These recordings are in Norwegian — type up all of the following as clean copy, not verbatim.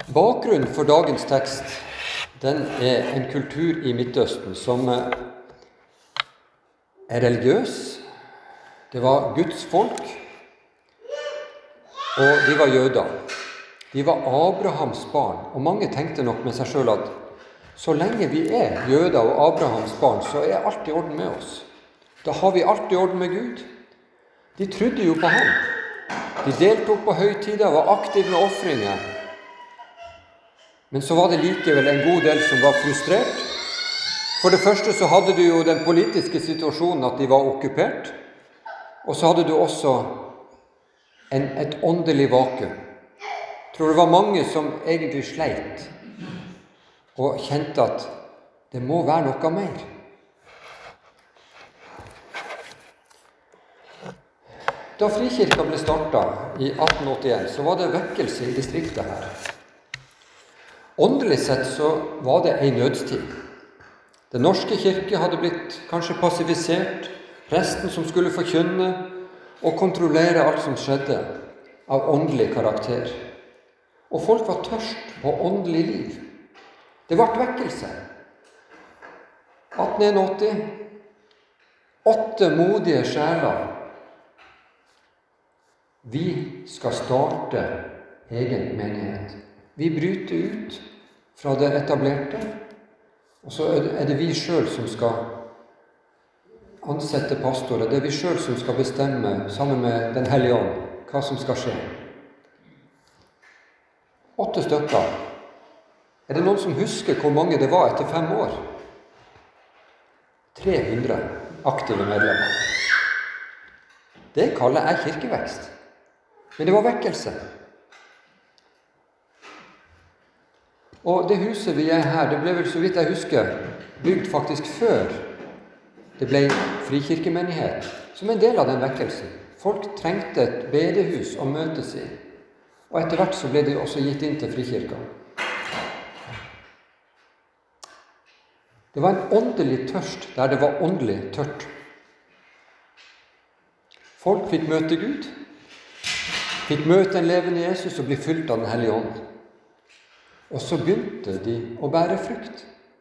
Bakgrunnen for dagens tekst, den er en kultur i Midtøsten som er religiøs. Det var Guds folk, og de var jøder. De var Abrahams barn, og mange tenkte nok med seg selv at så lenge vi er jøder og Abrahams barn, så er alt i orden med oss. Da har vi alt i orden med Gud. De trodde jo på ham. De deltok på høytider og var aktive med offringer. Men så var det likevel en god del som var frustrert. For det første så hadde du jo den politiske situasjonen at de var okkupert, og så hadde du også et åndelig vakuum. Jeg tror det var mange som egentlig sleit og kjente at det må være noe mer. Da Frikirka ble startet i 1881, så var det vekkelse i distriktet her. Åndelig sett så var det en nødstid. Den norske kirke hadde blitt kanskje passivisert, presten som skulle forkynne og kontrollere alt som skjedde av åndelig karakter. Og folk var tørst på åndelig liv. Det ble vekkelse. 1881, 8 modige sjeler. Vi skal starte egen menighet. Vi bryter ut fra det etablerte, og så er det vi selv som skal ansette pastorer. Det er vi selv som skal bestemme, sammen med Den hellige ånd, hva som skal skje. 8 stykker. Er det noen som husker hvor mange det var etter 5 år? 300 aktive medlemmer. Det kaller jeg kirkevekst. Men det var vekkelse. Og det huset vi er her, det ble vel så vidt jeg husker, bygd faktisk før det ble frikirkemenighet, som en del av den vekkelsen. Folk trengte et bedehus å møtes i, og etter hvert så ble det også gitt inn til frikirka. Det var en åndelig tørst der det var åndelig tørt. Folk fikk møte Gud, fikk møte en levende Jesus og bli fylt av Den hellige ånd. Og så begynte de å bære frukt.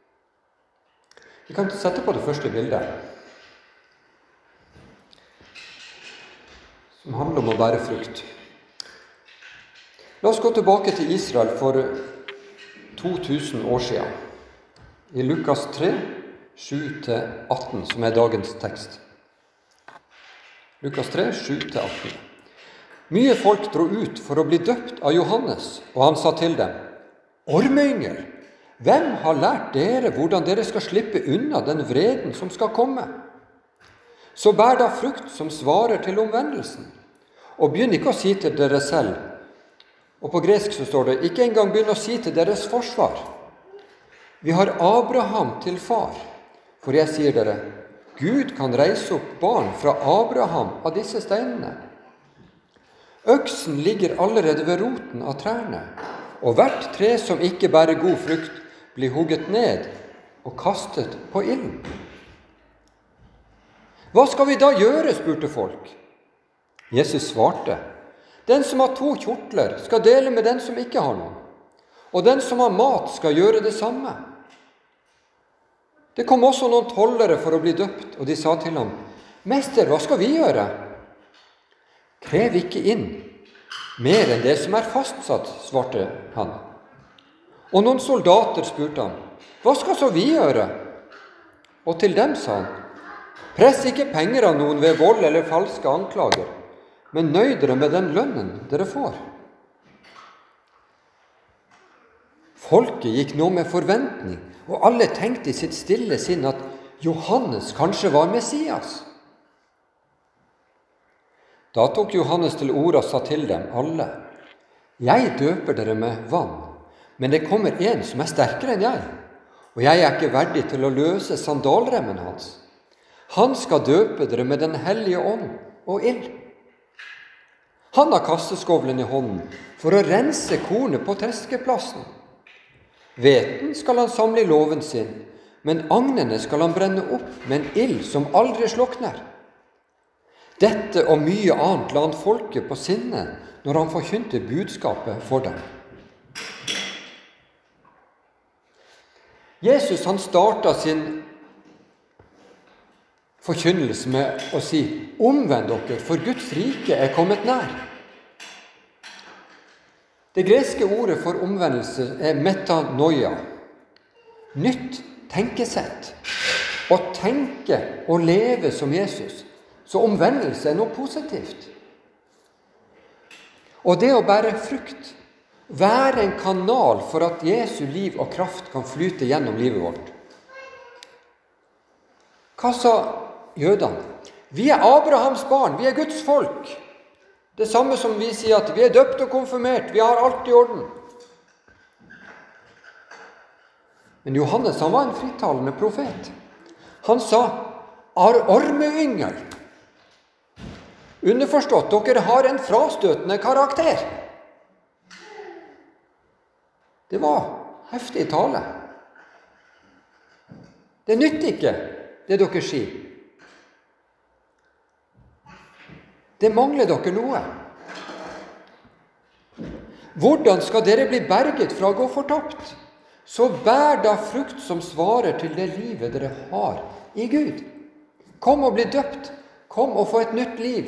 Vi kan sette på det første bildet, som handler om å bære frukt. La oss gå tilbake til Israel for 2000 år siden. I Lukas 3, 7-18, som er dagens tekst. Lukas 3, 7-18. Mye folk dro ut for å bli døpt av Johannes, og han sa til dem: Ormeyngel, hvem har lært dere hvordan dere skal slippe unna den vreden som skal komme? Så bær da frukt som svarer til omvendelsen, og begynn ikke å si til dere selv, og på gresk så står det, ikke engang begynn å si til deres forsvar: Vi har Abraham til far, for jeg sier dere, Gud kan reise opp barn fra Abraham av disse steinene. Øksen ligger allerede ved roten av trærne, og hvert tre som ikke bærer god frukt, blir hugget ned og kastet på ilden. Hva skal vi da gjøre, spurte folk. Jesus svarte, den som har 2 kjortler skal dele med den som ikke har noen, og den som har mat skal gjøre det samme. Det kom også noen tollere for å bli døpt, og de sa til ham, Mester, hva skal vi gjøre? Krev ikke inn mer enn det som er fastsatt, svarte han. Og noen soldater spurte han, hva skal så vi gjøre? Og til dem sa han, press ikke penger av noen ved vold eller falske anklager, men nøy dere med den lønnen dere får. Folket gikk nå med forventning, og alle tenkte i sitt stille sinn at Johannes kanskje var Messias. Da tok Johannes til orde og sa til dem alle, jeg døper dere med vann, men det kommer en som er sterkere enn jeg, og jeg er ikke verdig til å løse sandalremmen hans. Han skal døpe dere med Den hellige ånd og ild. Han har kasteskovlen i hånden for å rense kornet på treskeplassen. Hveten skal han samle i låven sin, men agnene skal han brenne opp med en ild som aldri slukner. Dette og mye annet la han folket på sinne når han forkynte budskapet for dem. Jesus han startet sin forkynnelse med å si, omvend dere, for Guds rike er kommet nær. Det greske ordet for omvendelse er metanoia, nytt tenkesett. Å tenke og leve som Jesus. Så omvendelse er noe positivt. Og det å bære frukt, være en kanal for at Jesu liv og kraft kan flyte gjennom livet vårt. Hva sa jødene? Vi er Abrahams barn, vi er Guds folk. Det samme som vi sier at vi er døpt og konfirmert, vi har alt i orden. Men Johannes, han var en frittalende profet. Han sa, ormeyngel. Underforstått, dere har en frastøtende karakter. Det var heftig tale. Det nytter ikke, det dere sier. Det mangler dere noe. Hvordan skal dere bli berget fra å gå fortapt? Så bær da frukt som svarer til det livet dere har i Gud. Kom og bli døpt. Kom og få et nytt liv.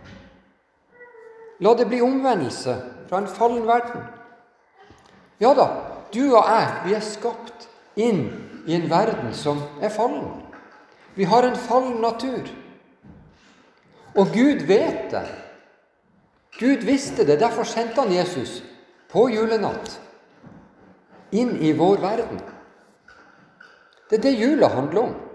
La det bli omvendelse fra en fallen verden. Ja da, du og jeg, vi er skapt inn i en verden som er fallen. Vi har en fallen natur. Og Gud vet det. Gud visste det, derfor sendte han Jesus på julenatt inn i vår verden. Det er det jula handler om.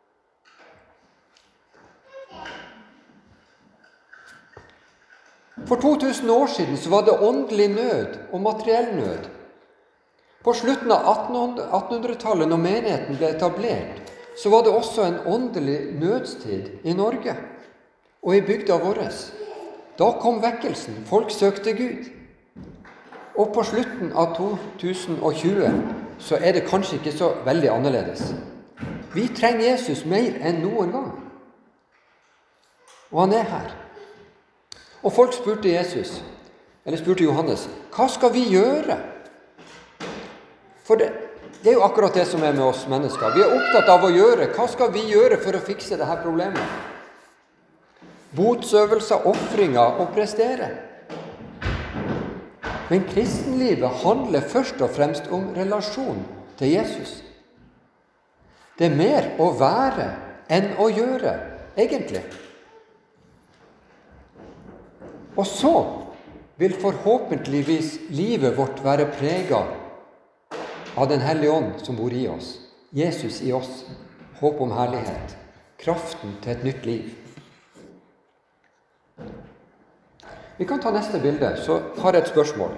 For 2000 år siden så var det åndelig nød og materiell nød. På slutten av 1800-tallet, når menigheten ble etablert, så var det også en åndelig nødstid i Norge og i bygda vår. Da kom vekkelsen, folk søkte Gud. Og på slutten av 2020 så er det kanskje ikke så veldig annerledes. Vi trenger Jesus mer enn noen gang. Og han er her. Og folk spurte Jesus, eller spurte Johannes, hva skal vi gjøre? For det er jo akkurat det som er med oss mennesker. Vi er opptatt av å gjøre. Hva skal vi gjøre for å fikse dette problemet? Botsøvelser, offringer og prestere. Men kristenlivet handler først og fremst om relasjon til Jesus. Det er mer å være enn å gjøre, egentlig. Og så vil forhåpentligvis livet vårt være preget av Den hellige ånd som bor i oss. Jesus i oss. Håp om herlighet. Kraften til et nytt liv. Vi kan ta neste bilde, så har jeg et spørsmål.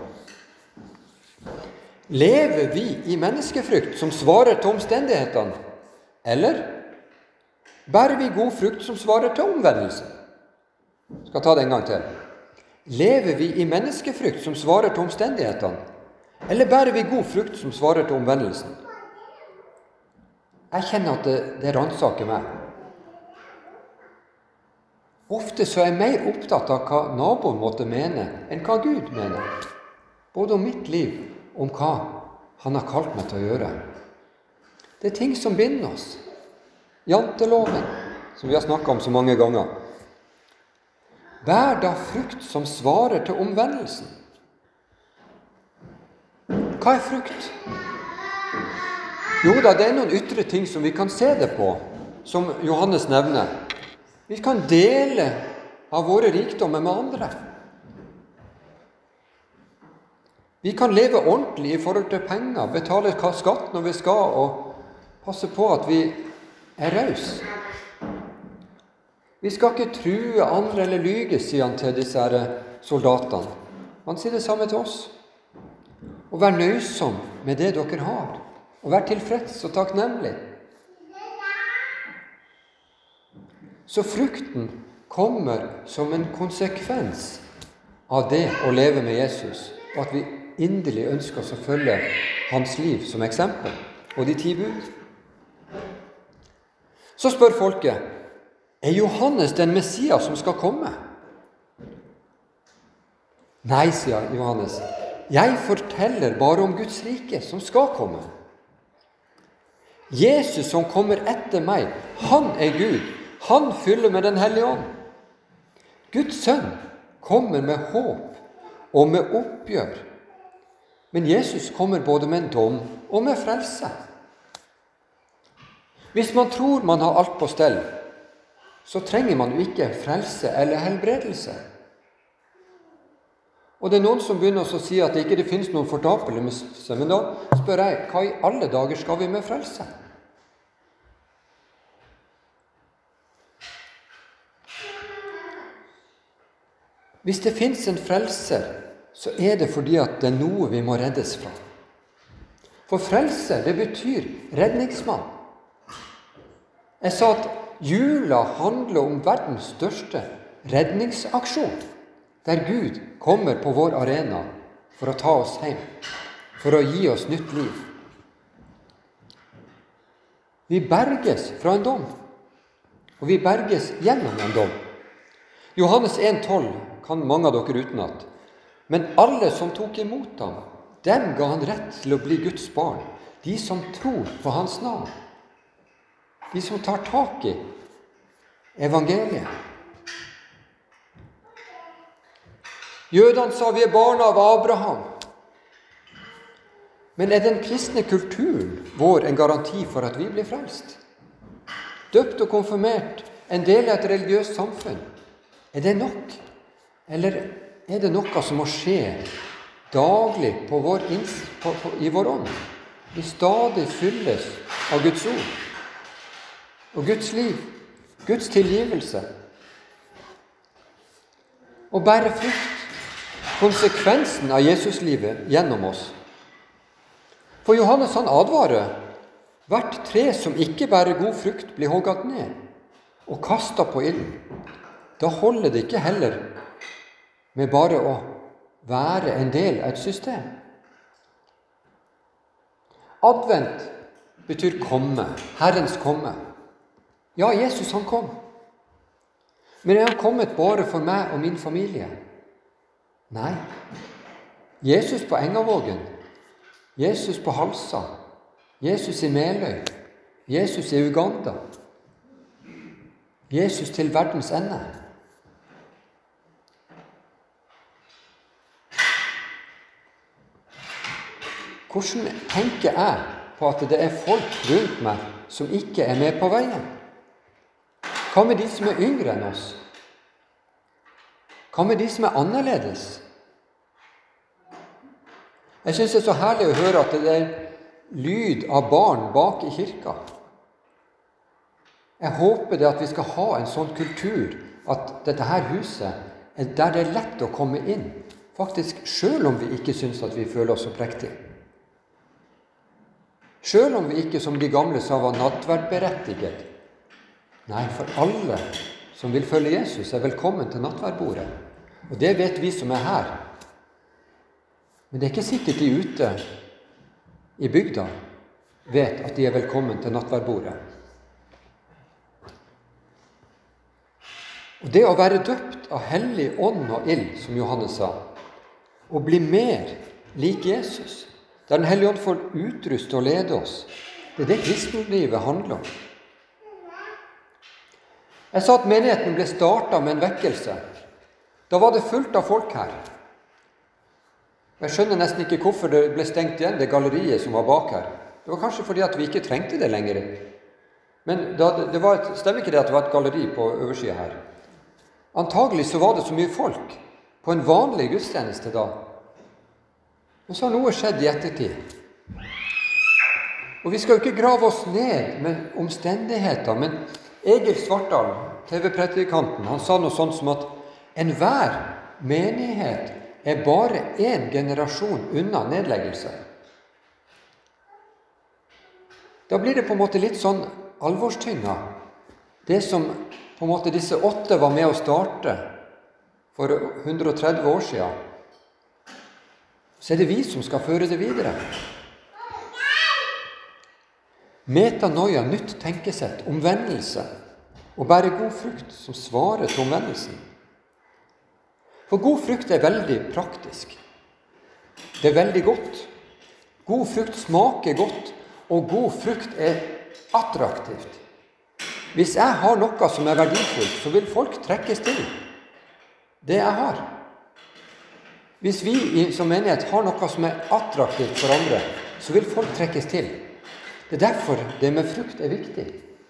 Lever vi i menneskefrykt som svarer til omstendighetene, eller bærer vi god frukt som svarer til omvendelse? Jeg skal ta det en gang til. Lever vi i menneskefrykt som svarer til omstendighetene, eller bærer vi god frukt som svarer til omvendelsen? Jeg kjenner at det ransaker meg. Ofte så er jeg mer opptatt av hva naboen måtte mene, enn hva Gud mener. Både om mitt liv, om hva han har kalt meg til å gjøre. Det er ting som binder oss. Janteloven, som vi har snakket om så mange ganger. Bær da frukt som svarer til omvendelsen. Hva er frukt? Jo da, det er noen ytre ting som vi kan se det på, som Johannes nevner. Vi kan dele av våre rikdommer med andre. Vi kan leve ordentlig i forhold til penger, betale skatt når vi skal, og passe på at vi er raus. Vi skal ikke true andre eller lyge, sier han til disse soldatene. Han sier det samme til oss. Og vær nøysom med det dere har, og vær tilfreds og takknemlig. Så frukten kommer som en konsekvens av det å leve med Jesus, og at vi inderlig ønsker oss å følge hans liv som eksempel, og de 10 bud. Så spør folket, er Johannes den Messias som skal komme? Nei, sier Johannes, jeg forteller bare om Guds rike som skal komme. Jesus som kommer etter meg, han er Gud. Han fyller med den hellige ånd. Guds sønn kommer med håp og med oppgjør. Men Jesus kommer både med en dom og med frelse. Hvis man tror man har alt på stell, så trenger man jo ikke frelse eller helbredelse. Og det er noen som begynner å si at det ikke finnes noen fortapelse, men da spør jeg, hva i alle dager skal vi med frelse? Hvis det finnes en frelser, så er det fordi at det er noe vi må reddes fra. For frelse, det betyr redningsmann. Jeg sa at jula handler om verdens største redningsaksjon, der Gud kommer på vår arena for å ta oss hjem, for å gi oss nytt liv. Vi berges fra en dom, og vi berges gjennom en dom. Johannes 1,12 kan mange av dere utenat. Men alle som tok imot ham, dem ga han rett til å bli Guds barn, de som tror på hans navn. De som tar tak i evangeliet. Jødene sa vi er barn av Abraham. Men er den kristne kulturen vår en garanti for at vi blir frelst? Døpt og konfirmert, en del av et religiøst samfunn. Er det nok? Eller er det noe som må skje daglig i vår ånd? Vi stadig fylles av Guds ord og Guds liv, Guds tilgivelse. Og bære frukt, konsekvensen av Jesuslivet gjennom oss. For Johannes han advarer, hvert tre som ikke bærer god frukt blir hogget ned og kastet på ilden. Da holder det ikke heller med bare å være en del av et system. Advent betyr komme, Herrens komme. Ja, Jesus han kom. Men er han kommet bare for meg og min familie? Nei. Jesus på Engavågen, Jesus på Halsa, Jesus i Meløy, Jesus i Uganda, Jesus til verdens ende. Hvordan tenker jeg på at det er folk rundt meg som ikke er med på veien? Hva med de som er yngre enn oss? Hva med de som er annerledes? Jeg synes det er så herlig å høre at det er lyd av barn bak i kirka. Jeg håper det at vi skal ha en sånn kultur at dette her huset er der det er lett å komme inn, faktisk selv om vi ikke synes at vi føler oss så prektige. Selv om vi ikke, som de gamle sa, var nattverdberettiget. Nei, for alle som vil følge Jesus er velkommen til nattverdbordet. Og det vet vi som er her. Men det er ikke sikkert de ute i bygda vet at de er velkommen til nattverdbordet. Og det å være døpt av hellig ånd og ild, som Johannes sa, og bli mer lik Jesus, der den hellige ånd får utruste og lede oss, det er det kristenlivet handler om. Jeg sa at menigheten ble startet med en vekkelse. Da var det fullt av folk her. Jeg skjønner nesten ikke hvorfor det ble stengt igjen, det galleriet som var bak her. Det var kanskje fordi at vi ikke trengte det lenger. Men stemmer ikke det at det var et galleri på oversiden her? Antagelig så var det så mye folk på en vanlig gudstjeneste da. Men så har noe skjedd i ettertid. Og vi skal jo ikke grave oss ned med omstendigheter, men Egil Svartdal, TV-predikanten, han sa noe sånt som at enhver menighet er bare en generasjon unna nedleggelse. Da blir det på en måte litt sånn alvorstynga. Det som på en måte disse 8 var med å starte for 130 år siden, så er det vi som skal føre det videre. Metanoia, nytt tenkesett, omvendelse, og bære god frukt som svarer til omvendelsen. For god frukt er veldig praktisk. Det er veldig godt. God frukt smaker godt, og god frukt er attraktivt. Hvis jeg har noe som er verdifullt, så vil folk trekkes til det jeg har. Hvis vi som menighet har noe som er attraktivt for andre, så vil folk trekkes til. Det er derfor det med frukt er viktig.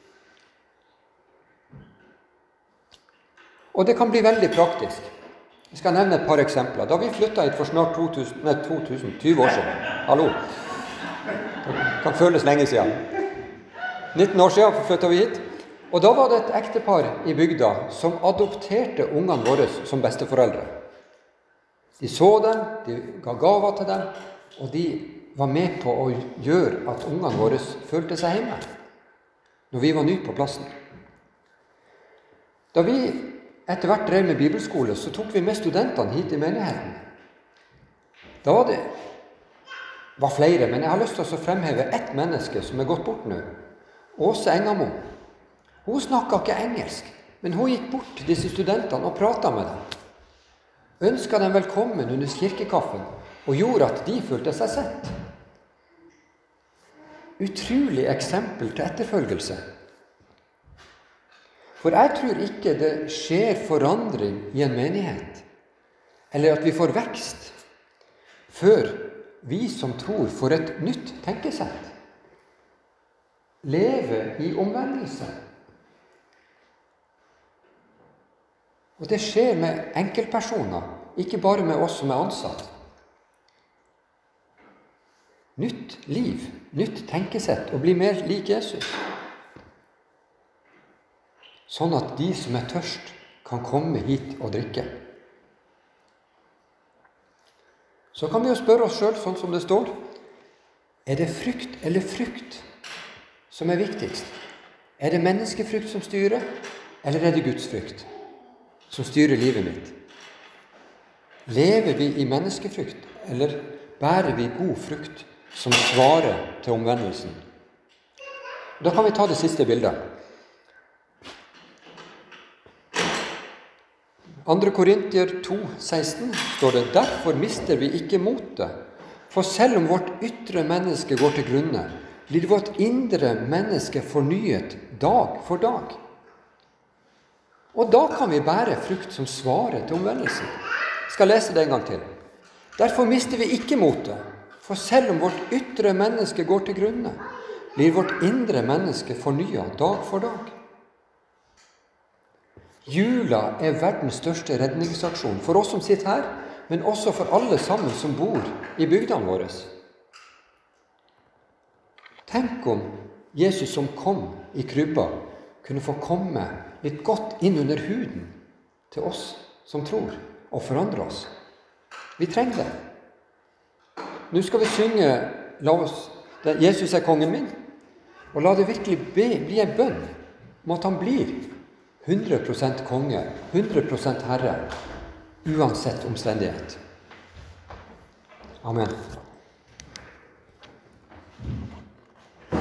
Og det kan bli veldig praktisk. Jeg skal nevne et par eksempler. Da vi flyttet hit for snart 20 år siden. Hallo. Det kan føles lenge siden. 19 år siden flyttet vi hit. Og da var det et ektepar i bygda som adopterte ungene våre som besteforeldre. De så dem, de ga gaver til dem, og de var med på å gjøre at ungene våre følte seg hjemme når vi var nye på plassen. Da vi etter hvert drev med bibelskole, så tok vi med studentene hit i menigheten. Da var flere, men jeg har lyst til å fremheve ett menneske som er gått bort nå. Åse Engamo. Hun snakket ikke engelsk, men hun gikk bort til disse studentene og pratet med dem. Ønsket dem velkommen under kirkekaffen, og gjorde at de følte seg sett. Utrolig eksempel til etterfølgelse. For jeg tror ikke det skjer forandring i en menighet, eller at vi får vekst, før vi som tror får et nytt tenkesett. Leve i omvendelse. Og det skjer med enkeltpersoner, ikke bare med oss som er ansatt. Nytt liv, nytt tenkesett, og bli mer lik Jesus. Sånn at de som er tørst, kan komme hit og drikke. Så kan vi jo spørre oss selv, sånn som det står, er det frykt eller frukt som er viktigst? Er det menneskefrykt som styrer, eller er det Guds frykt som styrer livet mitt? Lever vi i menneskefrykt, eller bærer vi god frukt som svarer til omvendelsen? Da kan vi ta det siste bildet. 2. Korintier 2,16 står det: «Derfor mister vi ikke motet, for selv om vårt ytre menneske går til grunne, blir vårt indre menneske fornyet dag for dag.» Og da kan vi bære frukt som svarer til omvendelsen. Jeg skal lese det en gang til. «Derfor mister vi ikke motet, for selv om vårt ytre menneske går til grunne, blir vårt indre menneske fornyet dag for dag.» Jula er verdens største redningsaksjon for oss som sitter her, men også for alle sammen som bor i bygdene våre. Tenk om Jesus som kom i krybba kunne få komme litt godt inn under huden til oss som tror, og forandre oss. Vi trenger det. Nå skal vi synge Jesus er kongen min, og la det virkelig bli en bønn om at han blir 100% konge, 100% herre, uansett omstendighet. Amen.